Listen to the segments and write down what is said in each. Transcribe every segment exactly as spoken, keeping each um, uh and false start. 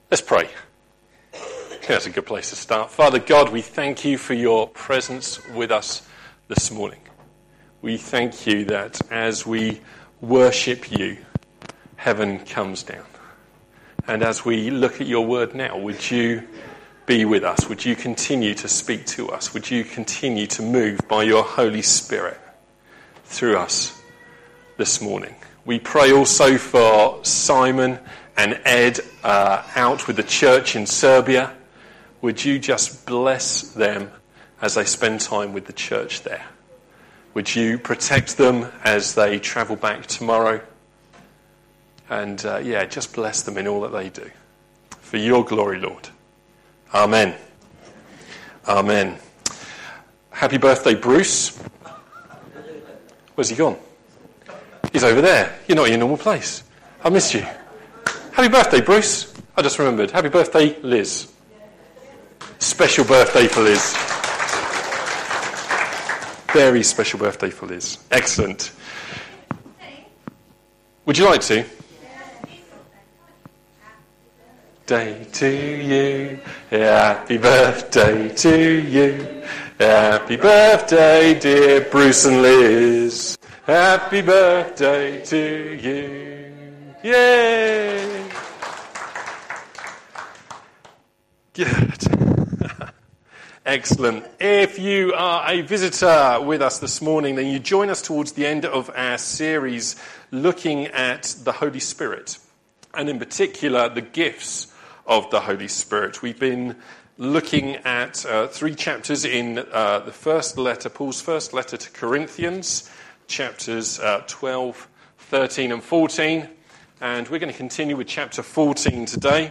Let's pray. I think that's a good place to start. Father God, we thank you for your presence with us this morning. We thank you that as we worship you, heaven comes down. And as we look at your word now, would you be with us? Would you continue to speak to us? Would you continue to move by your Holy Spirit through us this morning? We pray also for Simon and Ed uh, out with the church in Serbia. Would you just bless them as they spend time with the church there? Would you protect them as they travel back tomorrow? And uh, yeah, just bless them in all that they do. For your glory, Lord. Amen. Amen. Happy birthday, Bruce. Where's he gone? He's over there. You're not in your normal place. I missed you. Happy birthday, Bruce. I just remembered. Happy birthday, Liz. Special birthday for Liz. Very special birthday for Liz. Excellent. Would you like to? Day to you, happy birthday to you, happy birthday dear Bruce and Liz, happy birthday to you, yay! Good. Excellent. If you are a visitor with us this morning, then you join us towards the end of our series looking at the Holy Spirit, and in particular the gifts of the Holy Spirit. We've been looking at uh, three chapters in uh, the first letter, Paul's first letter to Corinthians, chapters uh, twelve, thirteen and fourteen, and we're going to continue with chapter fourteen today.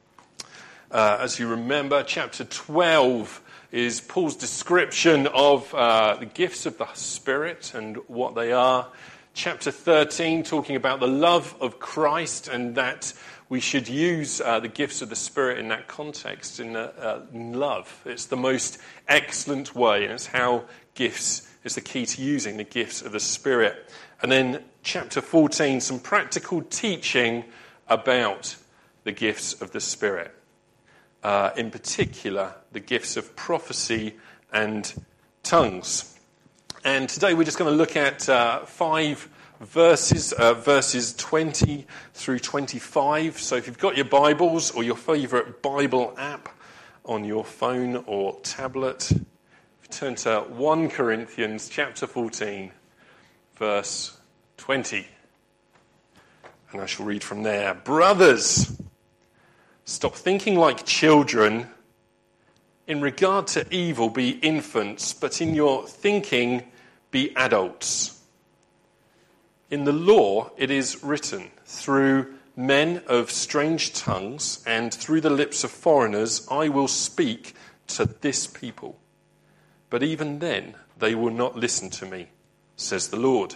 Uh, as you remember, chapter twelve is Paul's description of uh, the gifts of the Spirit and what they are. Chapter thirteen, talking about the love of Christ and that we should use uh, the gifts of the Spirit in that context, in, uh, uh, in love. It's the most excellent way, and it's how gifts is the key to using the gifts of the Spirit. And then chapter fourteen, some practical teaching about the gifts of the Spirit. Uh, in particular, the gifts of prophecy and tongues. And today we're just going to look at uh, five verses, uh, verses twenty through twenty-five. So if you've got your Bibles or your favourite Bible app on your phone or tablet, if you turn to First Corinthians chapter fourteen, verse twenty. And I shall read from there. Brothers, stop thinking like children. In regard to evil, be infants, but in your thinking, be adults. In the law, it is written, through men of strange tongues and through the lips of foreigners, I will speak to this people. But even then, they will not listen to me, says the Lord.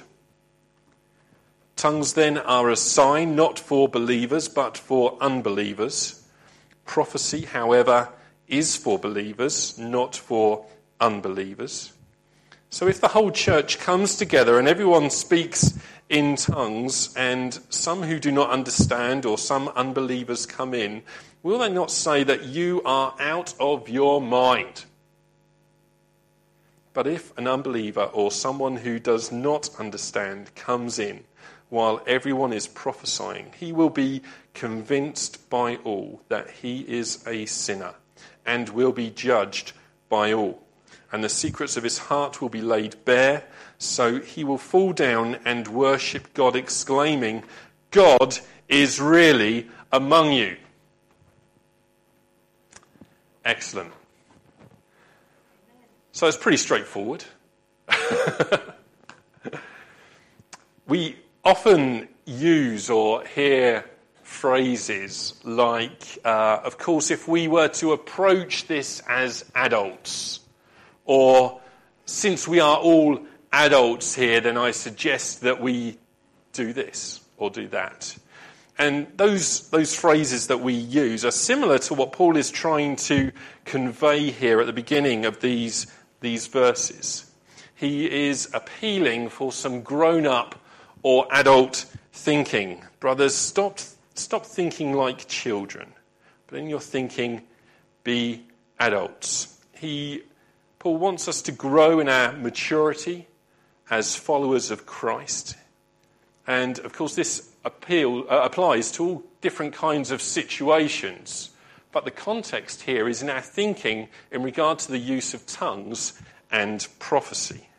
Tongues then are a sign not for believers, but for unbelievers. Prophecy, however, is for believers, not for unbelievers. So if the whole church comes together and everyone speaks in tongues, and some who do not understand or some unbelievers come in, will they not say that you are out of your mind? But if an unbeliever or someone who does not understand comes in while everyone is prophesying, he will be convinced by all that he is a sinner and will be judged by all. And the secrets of his heart will be laid bare, so he will fall down and worship God, exclaiming, God is really among you. Excellent. So it's pretty straightforward. We often use or hear phrases like, uh, of course, if we were to approach this as adults, or since we are all adults here, then I suggest that we do this or do that. And those those phrases that we use are similar to what Paul is trying to convey here at the beginning of these, these verses. He is appealing for some grown-up or adult thinking. Brothers, stop, stop thinking like children. but in your thinking, be adults. He, Paul wants us to grow in our maturity as followers of Christ. And, of course, this appeal uh, applies to all different kinds of situations. But the context here is in our thinking in regard to the use of tongues and prophecy.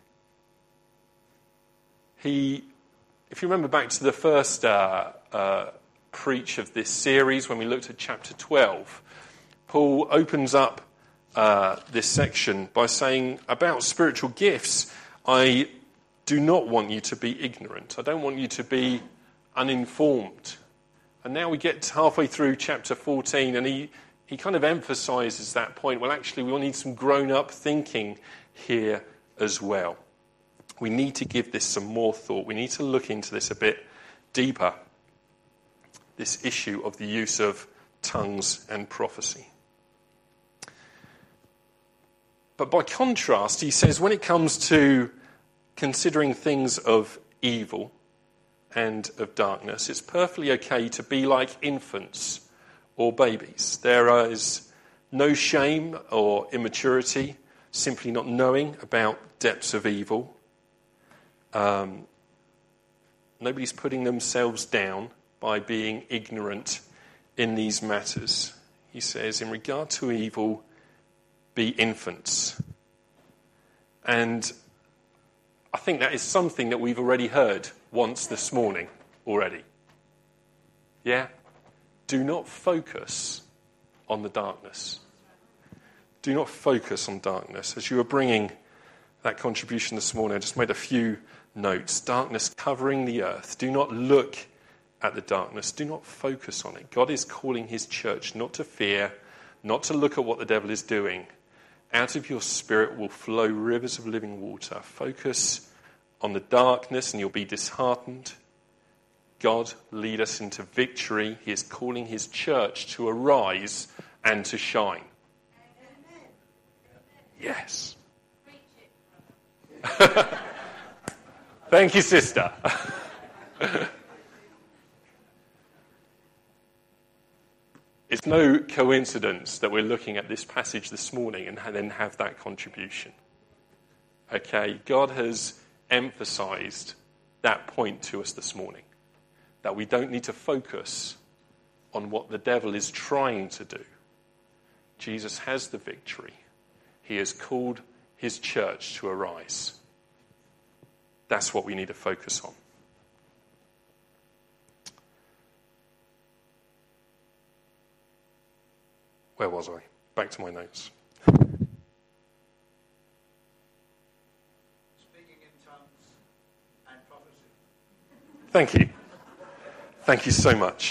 He, if you remember back to the first uh, uh, preach of this series when we looked at chapter twelve, Paul opens up uh, this section by saying about spiritual gifts, I do not want you to be ignorant. I don't want you to be uninformed. And now we get halfway through chapter fourteen and he, he kind of emphasises that point. Well, actually, we will need some grown-up thinking here as well. We need to give this some more thought. We need to look into this a bit deeper, this issue of the use of tongues and prophecy. But by contrast, he says when it comes to considering things of evil and of darkness, it's perfectly okay to be like infants or babies. There is no shame or immaturity, simply not knowing about depths of evil. Um, nobody's putting themselves down by being ignorant in these matters. He says, in regard to evil, be infants. And I think that is something that we've already heard once this morning already. Yeah? Do not focus on the darkness. Do not focus on darkness. As you were bringing that contribution this morning, I just made a few notes. Darkness covering the earth. Do not look at the darkness. Do not focus on it. God is calling his church not to fear, not to look at what the devil is doing. Out of your spirit will flow rivers of living water. Focus on the darkness and you'll be disheartened. God, lead us into victory. He is calling his church to arise and to shine. Amen. Yes. Thank you, sister. It's no coincidence that we're looking at this passage this morning and then have that contribution. Okay, God has emphasized that point to us this morning, that we don't need to focus on what the devil is trying to do. Jesus has the victory. He has called his church to arise. That's what we need to focus on. Where was I? Back to my notes. Speaking in tongues and prophecy. Thank you. Thank you so much.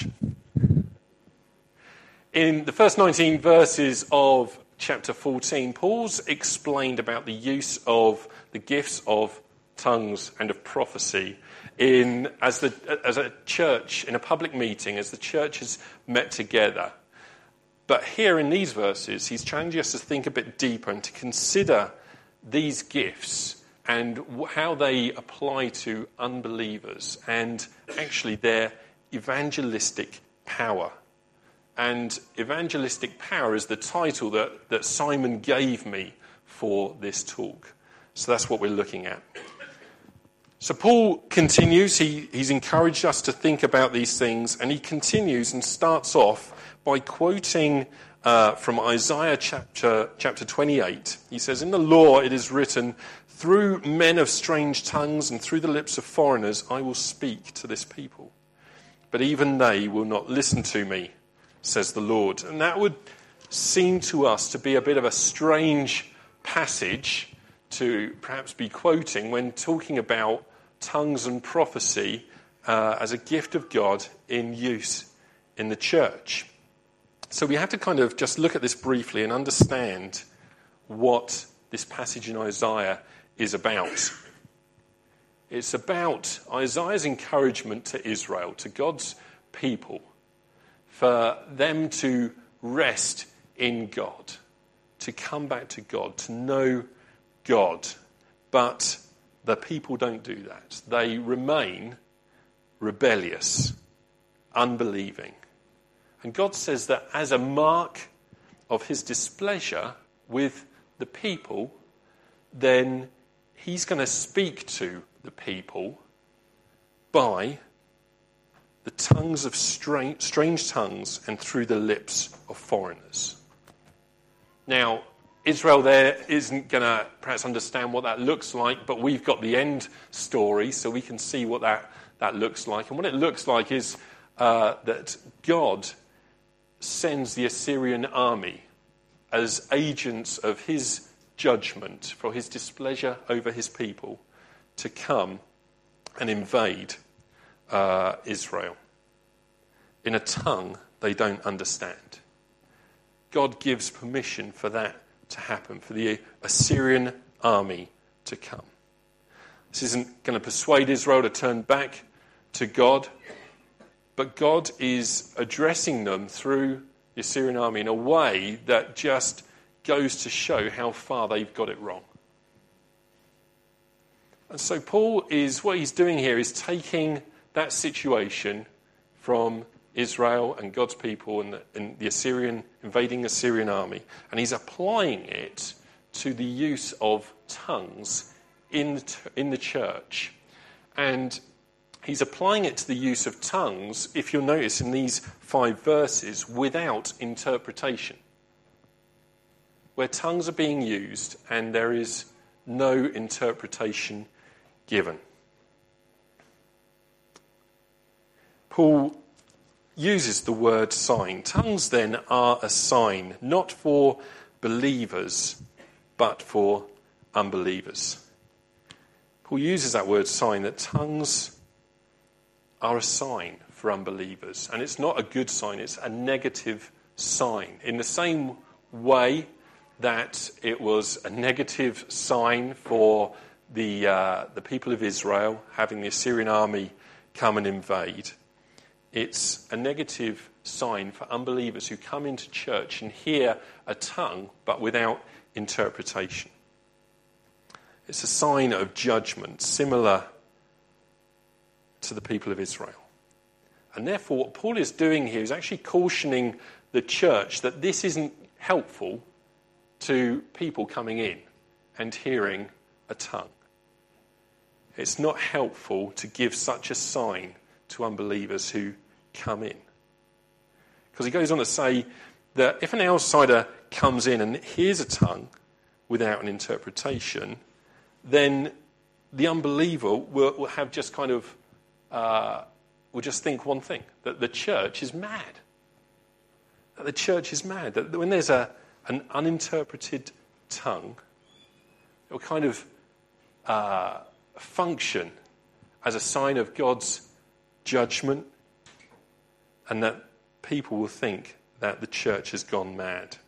In the first nineteen verses of chapter fourteen, Paul's explained about the use of the gifts of tongues and of prophecy in as the as a church, in a public meeting, as the church has met together. But here in these verses, he's challenging us to think a bit deeper and to consider these gifts and how they apply to unbelievers and actually their evangelistic power. And evangelistic power is the title that, that Simon gave me for this talk. So that's what we're looking at. So Paul continues, he, he's encouraged us to think about these things, and he continues and starts off by quoting uh, from Isaiah chapter, chapter twenty-eight. He says, in the law it is written, through men of strange tongues and through the lips of foreigners I will speak to this people. But even they will not listen to me, says the Lord. And that would seem to us to be a bit of a strange passage to perhaps be quoting when talking about tongues and prophecy uh, as a gift of God in use in the church. So we have to kind of just look at this briefly and understand what this passage in Isaiah is about. It's about Isaiah's encouragement to Israel, to God's people, for them to rest in God, to come back to God, to know God. But the people don't do that. They remain rebellious, unbelieving. And God says that as a mark of his displeasure with the people, then he's going to speak to the people by the tongues of strange, strange tongues and through the lips of foreigners. Now, Israel there isn't going to perhaps understand what that looks like, but we've got the end story so we can see what that, that looks like. And what it looks like is uh, that God sends the Assyrian army as agents of his judgment for his displeasure over his people to come and invade uh, Israel in a tongue they don't understand. God gives permission for that to happen, for the Assyrian army to come. This isn't going to persuade Israel to turn back to God, but God is addressing them through the Assyrian army in a way that just goes to show how far they've got it wrong. And so Paul is, what he's doing here is taking that situation from Israel and God's people and the, and the Assyrian, invading Assyrian army, and he's applying it to the use of tongues in the, in the church. And he's applying it to the use of tongues, if you'll notice in these five verses, without interpretation. Where tongues are being used and there is no interpretation given. Paul uses the word sign. Tongues then are a sign, not for believers, but for unbelievers. Paul uses that word sign, that tongues are a sign for unbelievers. And it's not a good sign, it's a negative sign. In the same way that it was a negative sign for the, uh, the people of Israel, having the Assyrian army come and invade, it's a negative sign for unbelievers who come into church and hear a tongue but without interpretation. It's a sign of judgment, similar to the people of Israel. And therefore, what Paul is doing here is actually cautioning the church that this isn't helpful to people coming in and hearing a tongue. It's not helpful to give such a sign to unbelievers who come in. Because he goes on to say that if an outsider comes in and hears a tongue without an interpretation, then the unbeliever will, will have just kind of, uh, will just think one thing, that the church is mad. That the church is mad. That when there's a, an uninterpreted tongue, it will kind of uh, function as a sign of God's judgment, and that people will think that the church has gone mad.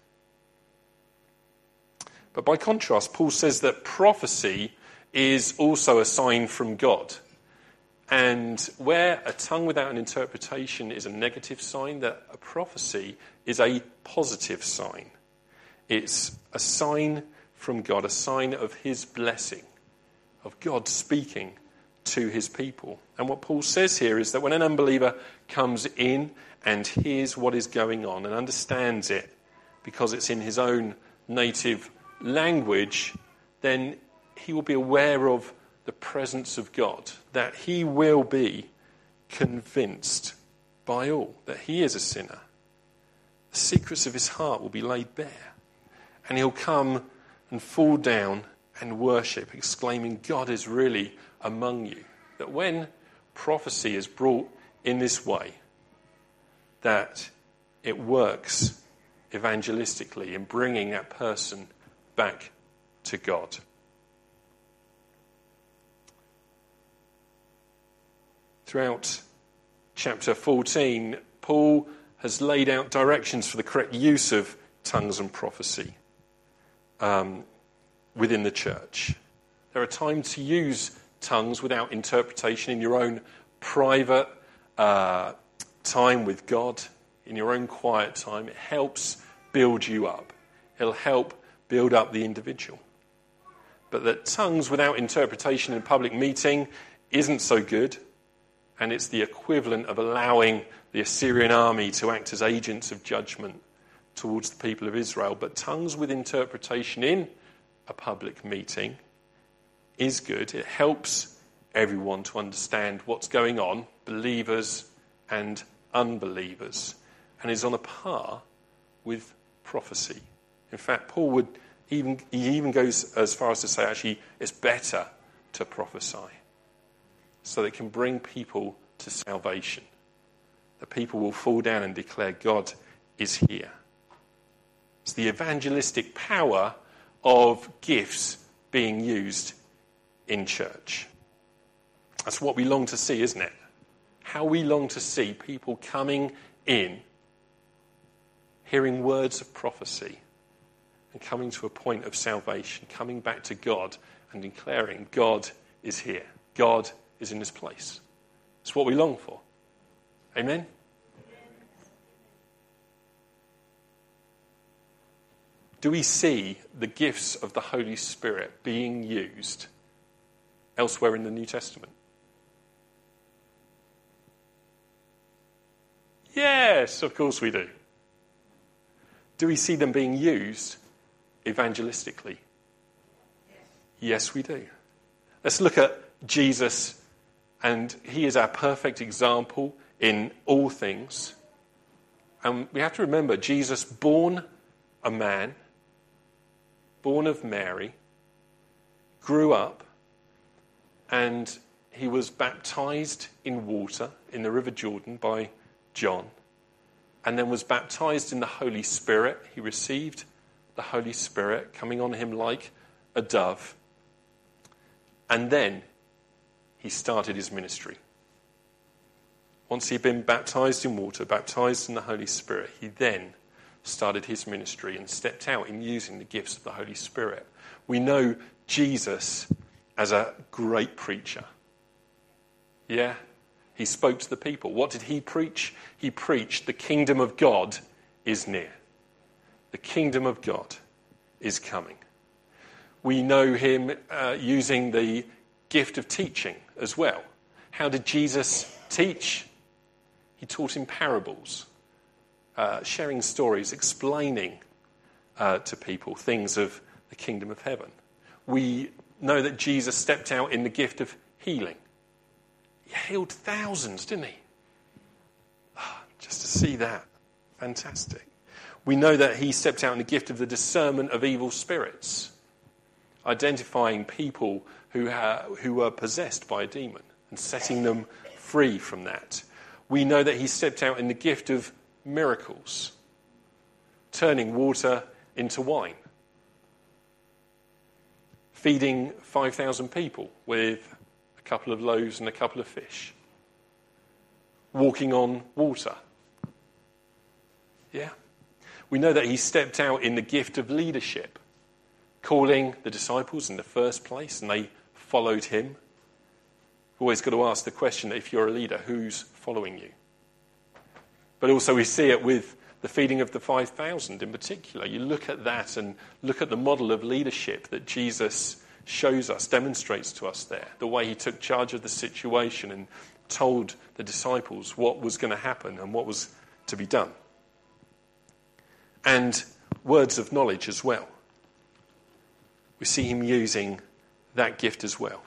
But by contrast, Paul says that prophecy is also a sign from God. And where a tongue without an interpretation is a negative sign, that a prophecy is a positive sign. It's a sign from God, a sign of his blessing, of God speaking to his people. And what Paul says here is that when an unbeliever comes in and hears what is going on and understands it because it's in his own native language, then he will be aware of the presence of God, that he will be convinced by all that he is a sinner. The secrets of his heart will be laid bare, and he'll come and fall down and worship, exclaiming, God is really among you. That when prophecy is brought in this way, that it works evangelistically in bringing that person back to God. Throughout chapter fourteen, Paul has laid out directions for the correct use of tongues and prophecy um, within the church. There are times to use tongues without interpretation in your own private uh, time with God, in your own quiet time. It helps build you up. It'll help build up the individual. But that tongues without interpretation in a public meeting isn't so good, And it's the equivalent of allowing the Assyrian army to act as agents of judgment towards the people of Israel. But tongues with interpretation in a public meeting is good. It helps everyone to understand what's going on, believers and unbelievers, and is on a par with prophecy. In fact, Paul would even he even goes as far as to say, actually, it's better to prophesy, so that it can bring people to salvation. The people will fall down and declare God is here. It's the evangelistic power of gifts being used in church. That's what we long to see, isn't it? How we long to see people coming in, hearing words of prophecy, and coming to a point of salvation, coming back to God and declaring God is here. God is in this place. It's what we long for. Amen? Do we see the gifts of the Holy Spirit being used elsewhere in the New Testament? Yes, of course we do. Do we see them being used evangelistically? Yes, yes we do. Let's look at Jesus, and he is our perfect example in all things. And we have to remember, Jesus, born a man, born of Mary, grew up, and he was baptized in water in the River Jordan by John, and then was baptized in the Holy Spirit. He received the Holy Spirit coming on him like a dove, and then he started his ministry. Once he'd been baptized in water, baptized in the Holy Spirit, he then started his ministry and stepped out in using the gifts of the Holy Spirit. We know Jesus as a great preacher. Yeah? He spoke to the people. What did he preach? He preached the kingdom of God is near. The kingdom of God is coming. We know him uh, using the gift of teaching as well. How did Jesus teach? He taught in parables, uh, sharing stories, explaining uh, to people things of the kingdom of heaven. We know that Jesus stepped out in the gift of healing. He healed thousands, didn't he? Oh, just to see that. Fantastic. We know that he stepped out in the gift of the discernment of evil spirits, identifying people who, ha- who were possessed by a demon and setting them free from that. We know that he stepped out in the gift of miracles, turning water into wine, feeding five thousand people with a couple of loaves and a couple of fish, walking on water. Yeah. We know that he stepped out in the gift of leadership, calling the disciples in the first place, and they followed him. We've always got to ask the question, if you're a leader, who's following you? But also we see it with the feeding of the five thousand in particular. You look at that and look at the model of leadership that Jesus shows us, demonstrates to us there, the way he took charge of the situation and told the disciples what was going to happen and what was to be done. And words of knowledge as well. We see him using that gift as well.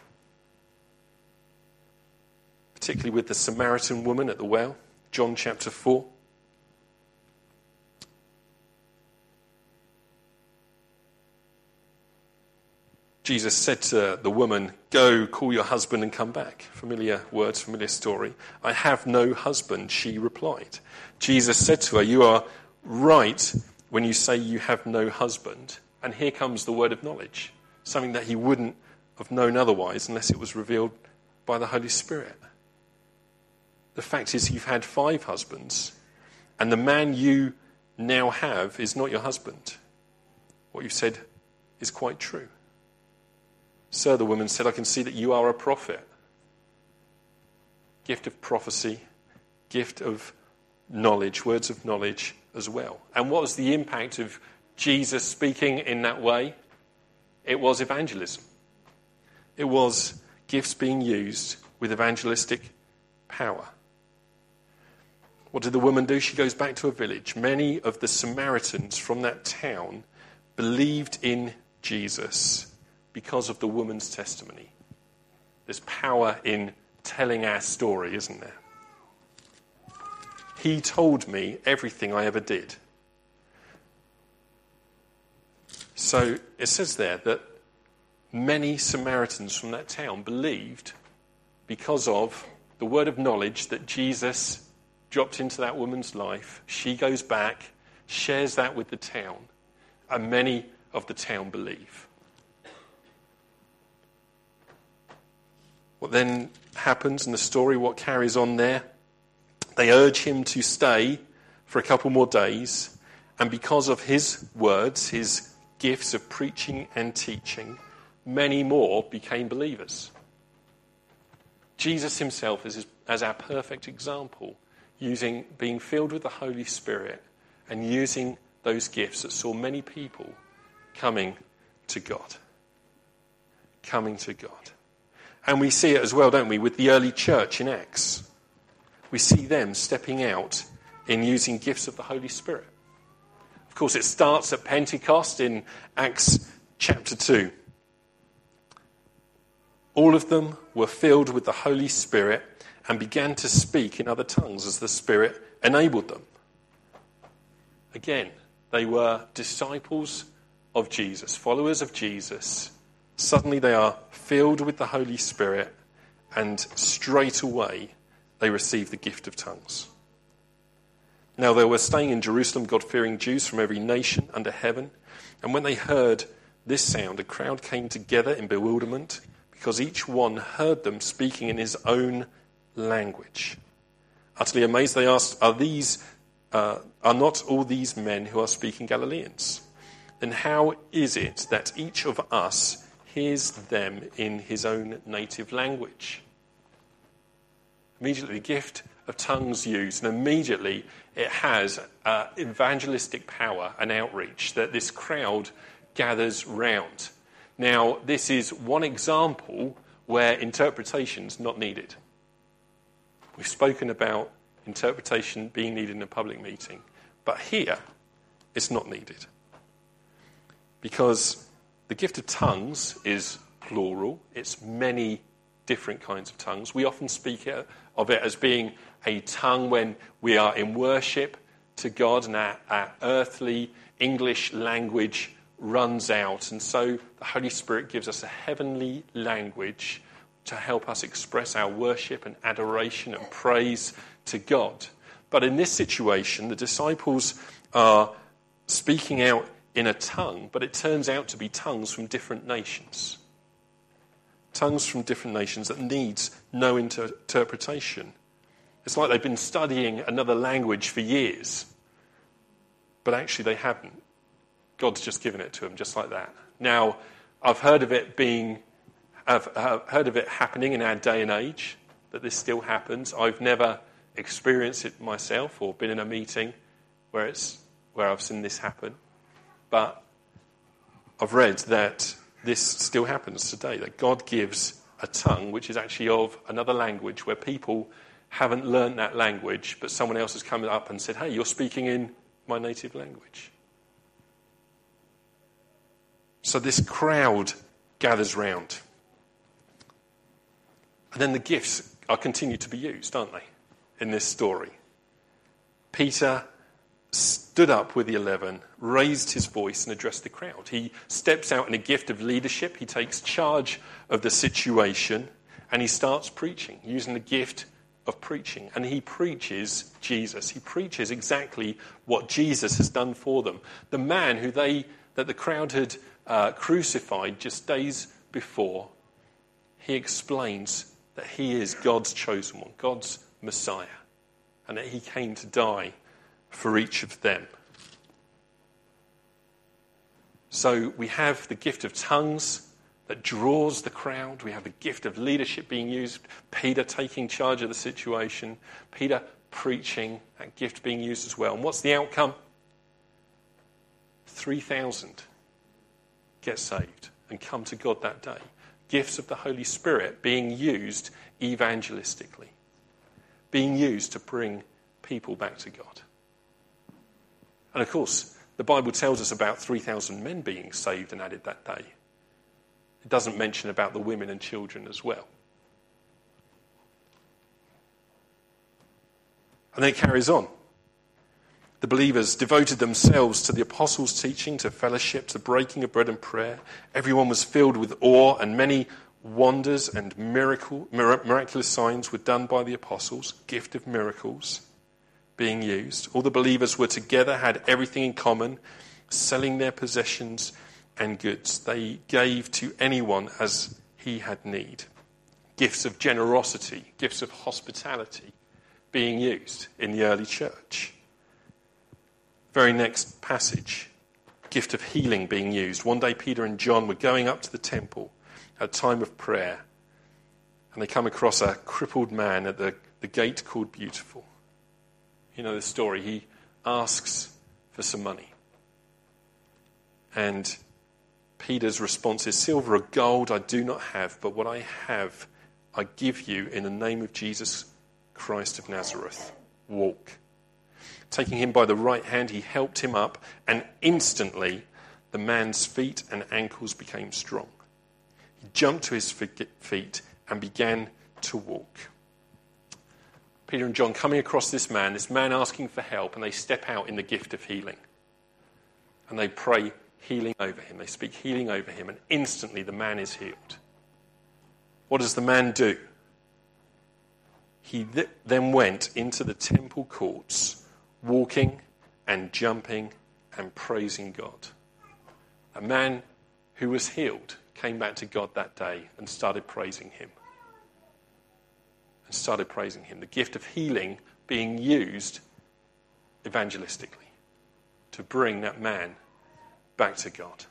Particularly with the Samaritan woman at the well, John chapter four. Jesus said to the woman, "Go, call your husband and come back." Familiar words, familiar story. "I have no husband," she replied. Jesus said to her, "You are right when you say you have no husband." And here comes the word of knowledge, something that he wouldn't have known otherwise unless it was revealed by the Holy Spirit. The fact is, you've had five husbands, and the man you now have is not your husband. What you've said is quite true. "Sir," the woman said, "I can see that you are a prophet." Gift of prophecy, gift of knowledge, words of knowledge as well. And what was the impact of Jesus speaking in that way? It was evangelism. It was gifts being used with evangelistic power. What did the woman do? She goes back to a village. Many of the Samaritans from that town believed in Jesus because of the woman's testimony. There's power in telling our story, isn't there? He told me everything I ever did. So it says there that many Samaritans from that town believed because of the word of knowledge that Jesus dropped into that woman's life. She goes back, shares that with the town, and many of the town believe. What then happens in the story, what carries on there? They urge him to stay for a couple more days, and because of his words, his gifts of preaching and teaching, many more became believers. Jesus himself is as our perfect example, using being filled with the Holy Spirit and using those gifts that saw many people coming to God. Coming to God. And we see it as well, don't we, with the early church in Acts. We see them stepping out in using gifts of the Holy Spirit. Of course, it starts at Pentecost in Acts chapter two. All of them were filled with the Holy Spirit and began to speak in other tongues as the Spirit enabled them. Again, they were disciples of Jesus, followers of Jesus. Suddenly they are filled with the Holy Spirit, and straight away they receive the gift of tongues. Now there were staying in Jerusalem God-fearing Jews from every nation under heaven, and when they heard this sound, a crowd came together in bewilderment, because each one heard them speaking in his own language. Utterly amazed, they asked, Are these, uh, are not all these men who are speaking Galileans? Then how is it that each of us hears them in his own native language? Immediately the gift of tongues used, and immediately it has uh, evangelistic power and outreach that this crowd gathers round. Now, this is one example where interpretation's not needed. We've spoken about interpretation being needed in a public meeting, but here it's not needed. Because the gift of tongues is plural. It's many different kinds of tongues. We often speak of it as being a tongue when we are in worship to God and our, our earthly English language runs out. And so the Holy Spirit gives us a heavenly language to help us express our worship and adoration and praise to God. But in this situation, the disciples are speaking out in a tongue, but it turns out to be tongues from different nations. Tongues from different nations that needs no inter- interpretation. It's like they've been studying another language for years, but actually they haven't. God's just given it to them just like that. Now, I've heard of it being, I've heard of it happening in our day and age, that this still happens. I've never experienced it myself or been in a meeting where it's where I've seen this happen. But I've read that this still happens today, that God gives a tongue which is actually of another language where people haven't learned that language, but someone else has come up and said, hey, you're speaking in my native language. So this crowd gathers round. And then the gifts are continued to be used, aren't they, in this story? Peter stood up with the eleven, raised his voice and addressed the crowd. He steps out in a gift of leadership. He takes charge of the situation and he starts preaching, using the gift of preaching. And he preaches Jesus. He preaches exactly what Jesus has done for them. The man who they that the crowd had uh, crucified just days before, he explains that he is God's chosen one, God's Messiah, and that he came to die for each of them. So we have the gift of tongues that draws the crowd. We have the gift of leadership being used. Peter taking charge of the situation. Peter preaching, that gift being used as well. And what's the outcome? three thousand get saved and come to God that day. Gifts of the Holy Spirit being used evangelistically. being used to bring people back to God. And of course, the Bible tells us about three thousand men being saved and added that day. It doesn't mention about the women and children as well. And then it carries on. The believers devoted themselves to the apostles' teaching, to fellowship, to breaking of bread and prayer. Everyone was filled with awe, and many wonders and miracle, miraculous signs were done by the apostles, gift of miracles being used. All the believers were together, had everything in common, selling their possessions and goods. They gave to anyone as he had need. Gifts of generosity, gifts of hospitality being used in the early church. Very next passage, gift of healing being used. One day Peter and John were going up to the temple at a time of prayer, and they come across a crippled man at the, the gate called Beautiful. You know the story. He asks for some money. And Peter's response is, silver or gold I do not have, but what I have I give you in the name of Jesus Christ of Nazareth. Walk. Taking him by the right hand, he helped him up, and instantly the man's feet and ankles became strong. He jumped to his feet and began to walk. Peter and John coming across this man, this man asking for help, and they step out in the gift of healing. And they pray healing over him. They speak healing over him, and instantly the man is healed. What does the man do? He th- then went into the temple courts, walking and jumping and praising God. A man who was healed came back to God that day and started praising him. And started praising him. The gift of healing being used evangelistically to bring that man back to God.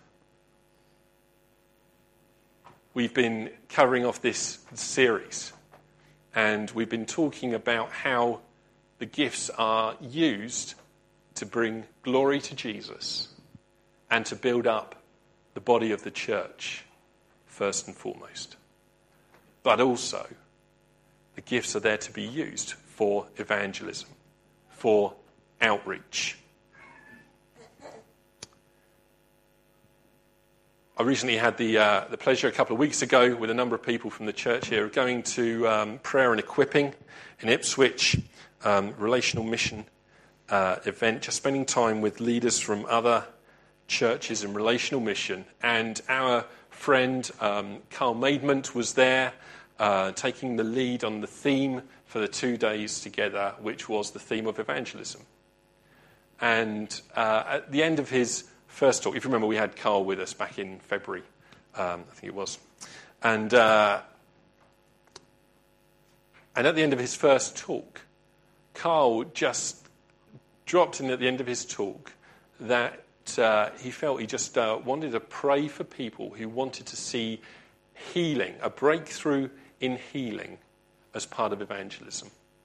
We've been covering off this series, and we've been talking about how the gifts are used to bring glory to Jesus and to build up the body of the church, first and foremost. But also, the gifts are there to be used for evangelism, for outreach. I recently had the uh, the pleasure a couple of weeks ago with a number of people from the church here of going to um, prayer and equipping in Ipswich, um, relational mission uh, event, just spending time with leaders from other churches in relational mission. And our friend um, Carl Maidment was there, uh, taking the lead on the theme for the two days together, which was the theme of evangelism. And uh, at the end of his first talk, if you remember, we had Carl with us back in February, um, I think it was. And uh, and at the end of his first talk, Carl just dropped in at the end of his talk that uh, he felt he just uh, wanted to pray for people who wanted to see healing, a breakthrough in healing as part of evangelism.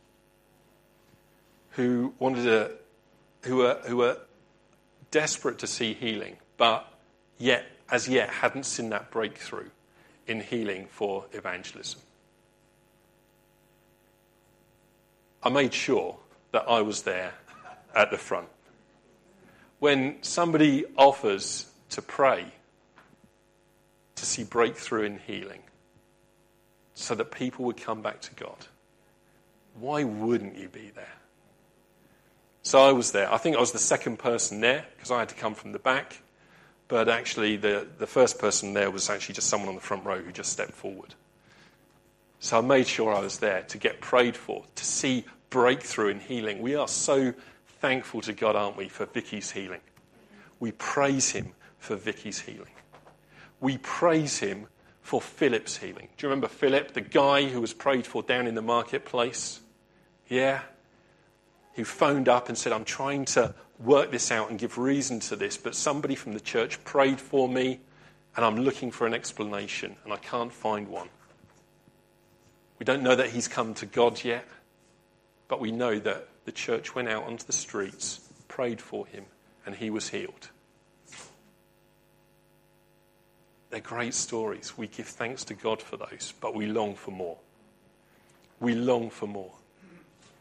Who wanted to, who were, who were desperate to see healing, but yet, as yet, hadn't seen that breakthrough in healing for evangelism. I made sure that I was there at the front. When somebody offers to pray to see breakthrough in healing so that people would come back to God, why wouldn't you be there? So I was there. I think I was the second person there because I had to come from the back. But actually the, the first person there was actually just someone on the front row who just stepped forward. So I made sure I was there to get prayed for, to see breakthrough in healing. We are so thankful to God, aren't we, for Vicky's healing. We praise him for Vicky's healing. We praise him for Philip's healing. Do you remember Philip, the guy who was prayed for down in the marketplace? Yeah. Who phoned up and said, I'm trying to work this out and give reason to this, but somebody from the church prayed for me and I'm looking for an explanation and I can't find one. We don't know that he's come to God yet, but we know that the church went out onto the streets, prayed for him, and he was healed. They're great stories. We give thanks to God for those, but we long for more. We long for more.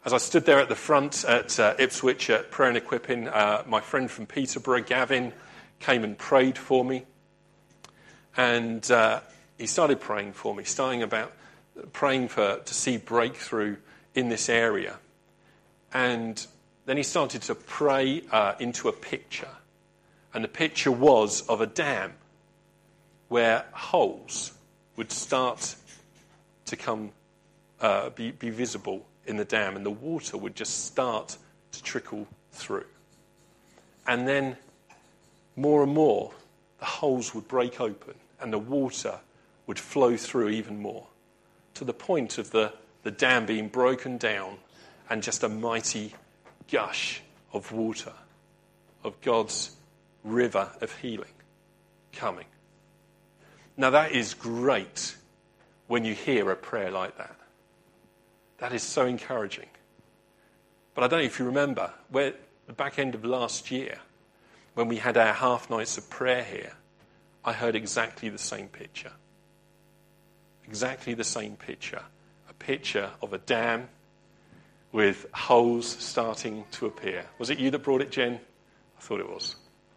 As I stood there at the front at uh, Ipswich at Prayer and Equipping, uh, my friend from Peterborough, Gavin, came and prayed for me. And uh, he started praying for me, starting about praying for to see breakthrough in this area. And then he started to pray uh, into a picture. And the picture was of a dam where holes would start to come, uh, be, be visible in the dam, and the water would just start to trickle through. And then more and more, the holes would break open and the water would flow through even more, to the point of the, the dam being broken down and just a mighty gush of water, of God's river of healing coming. Now that is great when you hear a prayer like that. That is so encouraging. But I don't know if you remember, where the back end of last year, when we had our half nights of prayer here, I heard exactly the same picture. Exactly the same picture. A picture of a dam with holes starting to appear. Was it you that brought it, Jen? I thought it was.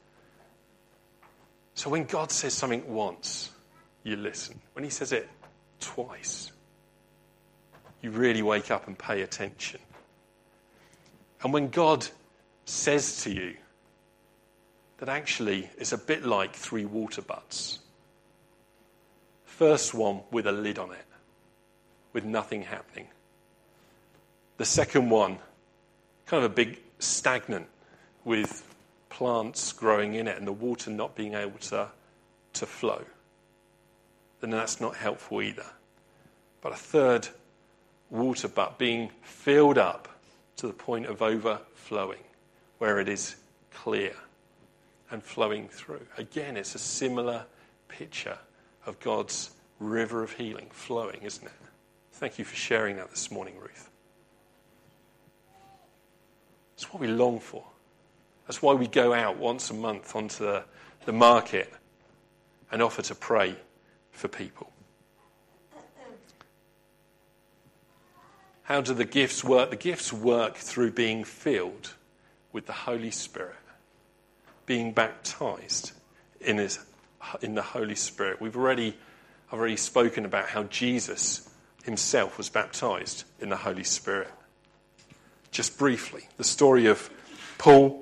So when God says something once, you listen. When he says it twice, you really wake up and pay attention. And when God says to you that actually it's a bit like three water butts. First one with a lid on it, with nothing happening. The second one, kind of a big stagnant with plants growing in it and the water not being able to, to flow. Then that's not helpful either. But a third water butt being filled up to the point of overflowing, where it is clear and flowing through. Again, it's a similar picture of God's river of healing flowing, isn't it? Thank you for sharing that this morning, Ruth. It's what we long for. That's why we go out once a month onto the, the market and offer to pray for people. How do the gifts work? The gifts work through being filled with the Holy Spirit, being baptized in his, in the Holy Spirit. We've already, I've already spoken about how Jesus himself was baptized in the Holy Spirit. Just briefly, the story of Paul.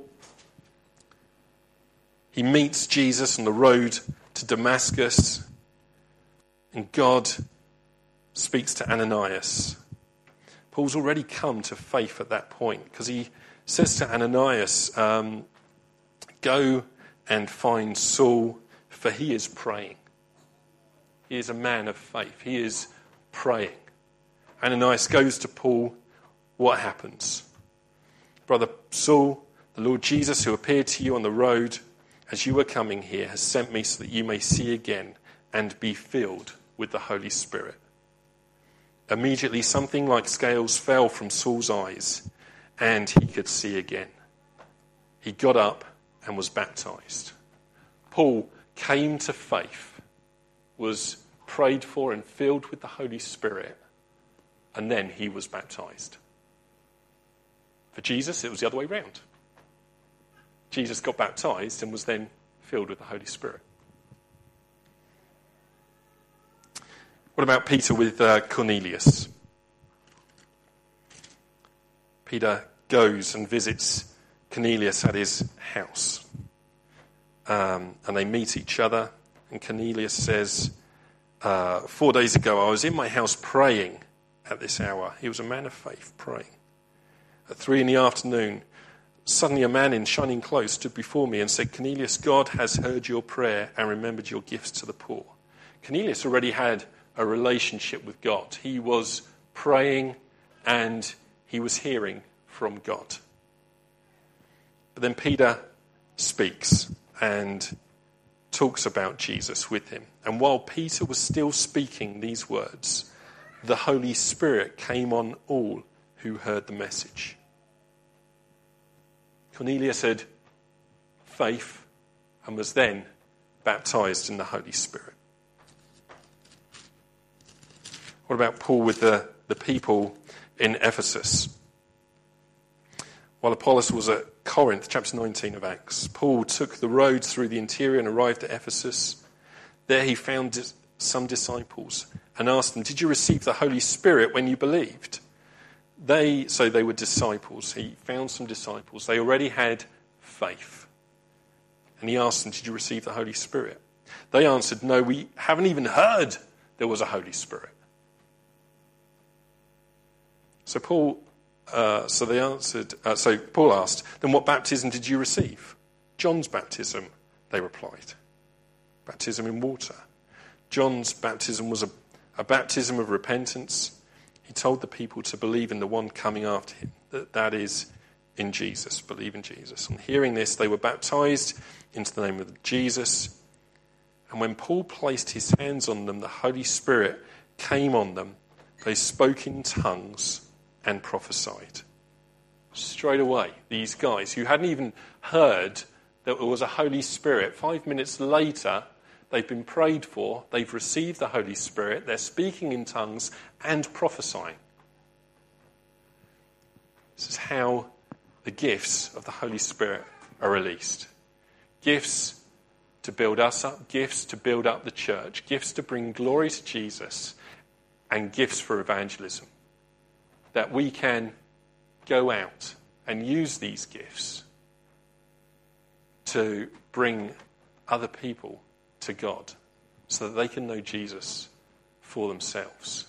He meets Jesus on the road to Damascus, and God speaks to Ananias. Paul's already come to faith at that point, because he says to Ananias, um, go and find Saul, for he is praying. He is a man of faith. He is praying. Ananias goes to Paul. What happens? Brother Saul, the Lord Jesus, who appeared to you on the road as you were coming here, has sent me so that you may see again and be filled with the Holy Spirit. Immediately something like scales fell from Saul's eyes, and he could see again. He got up and was baptized. Paul came to faith, was prayed for and filled with the Holy Spirit, and then he was baptized. For Jesus, it was the other way round. Jesus got baptized and was then filled with the Holy Spirit. What about Peter with uh, Cornelius? Peter goes and visits Cornelius at his house. Um, and they meet each other. And Cornelius says, uh, four days ago I was in my house praying at this hour. He was a man of faith, praying. At three in the afternoon, suddenly a man in shining clothes stood before me and said, Cornelius, God has heard your prayer and remembered your gifts to the poor. Cornelius already had a relationship with God. He was praying and he was hearing from God. But then Peter speaks and talks about Jesus with him. And while Peter was still speaking these words, the Holy Spirit came on all who heard the message. Cornelius had faith and was then baptized in the Holy Spirit. What about Paul with the, the people in Ephesus? While Apollos was at Corinth, chapter nineteen of Acts, Paul took the roads through the interior and arrived at Ephesus. There he found some disciples and asked them, "Did you receive the Holy Spirit when you believed?" They, so they were disciples. He found some disciples. They already had faith. And he asked them, "Did you receive the Holy Spirit?" They answered, "No, we haven't even heard there was a Holy Spirit." So Paul, uh, so they answered. Uh, so Paul asked, "Then what baptism did you receive?" "John's baptism," they replied. Baptism in water. John's baptism was a, a baptism of repentance. He told the people to believe in the one coming after him, that, that is, in Jesus, believe in Jesus. And hearing this, they were baptized into the name of Jesus. And when Paul placed his hands on them, the Holy Spirit came on them. They spoke in tongues and prophesied. Straight away, these guys who hadn't even heard that there was a Holy Spirit, five minutes later, they've been prayed for, they've received the Holy Spirit, they're speaking in tongues and prophesying. This is how the gifts of the Holy Spirit are released. Gifts to build us up, gifts to build up the church, gifts to bring glory to Jesus, and gifts for evangelism. That we can go out and use these gifts to bring other people to God so that they can know Jesus for themselves.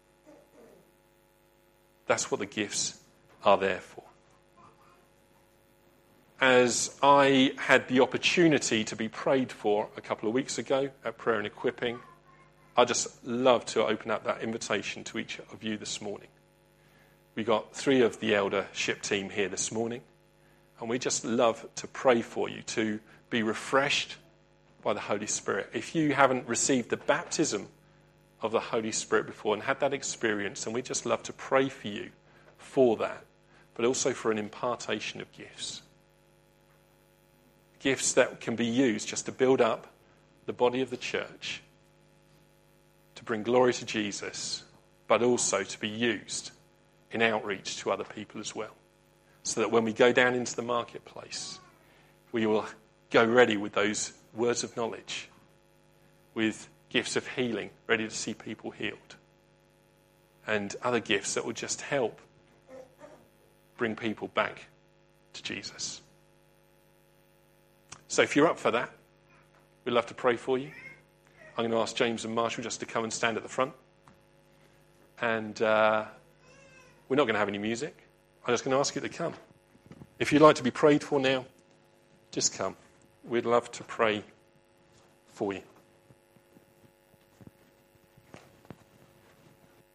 That's what the gifts are there for. As I had the opportunity to be prayed for a couple of weeks ago at Prayer and Equipping, I just love to open up that invitation to each of you this morning. We got three of the eldership team here this morning, and we just love to pray for you to be refreshed by the Holy Spirit. If you haven't received the baptism of the Holy Spirit before and had that experience, then we just love to pray for you for that, but also for an impartation of gifts. Gifts that can be used just to build up the body of the church, to bring glory to Jesus, but also to be used in outreach to other people as well. So that when we go down into the marketplace, we will go ready with those words of knowledge, with gifts of healing, ready to see people healed, and other gifts that will just help bring people back to Jesus. So if you're up for that, we'd love to pray for you. I'm going to ask James and Marshall just to come and stand at the front. And uh, we're not going to have any music. I'm just going to ask you to come. If you'd like to be prayed for now, just come. We'd love to pray for you.